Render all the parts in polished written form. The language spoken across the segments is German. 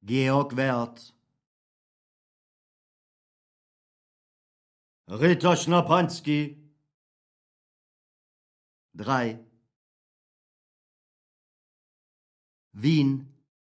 Georg Werth. Ritter Schnapanski. 3. Wien.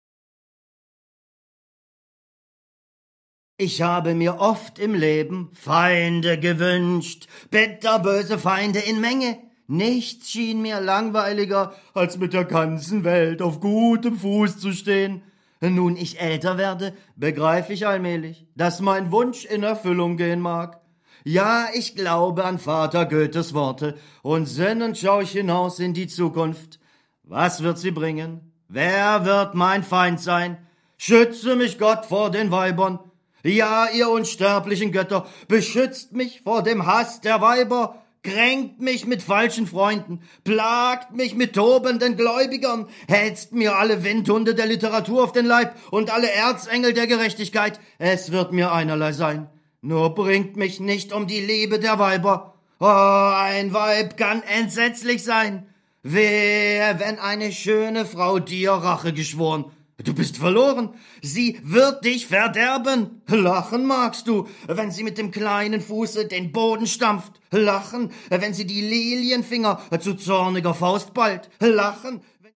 Ich habe mir oft im Leben Feinde gewünscht, bitterböse Feinde in Menge. Nichts schien mir langweiliger, als mit der ganzen Welt auf gutem Fuß zu stehen. Nun ich älter werde, begreife ich allmählich, dass mein Wunsch in Erfüllung gehen mag. Ja, ich glaube an Vater Goethes Worte und sinnend schau ich hinaus in die Zukunft. Was wird sie bringen? Wer wird mein Feind sein? Schütze mich Gott vor den Weibern. Ja, ihr unsterblichen Götter, beschützt mich vor dem Hass der Weiber. Kränkt mich mit falschen Freunden, plagt mich mit tobenden Gläubigern, hetzt mir alle Windhunde der Literatur auf den Leib und alle Erzengel der Gerechtigkeit. Es wird mir einerlei sein. Nur bringt mich nicht um die Liebe der Weiber. Oh, ein Weib kann entsetzlich sein. Wehe, wenn eine schöne Frau dir Rache geschworen. Du bist verloren. Sie wird dich verderben. Lachen magst du, wenn sie mit dem kleinen Fuße den Boden stampft. Lachen, wenn sie die Lilienfinger zu zorniger Faust ballt. Lachen,